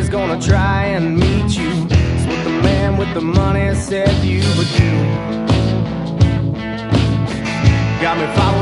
always gonna try and meet you. It's what the man with the money said you would do. Got me following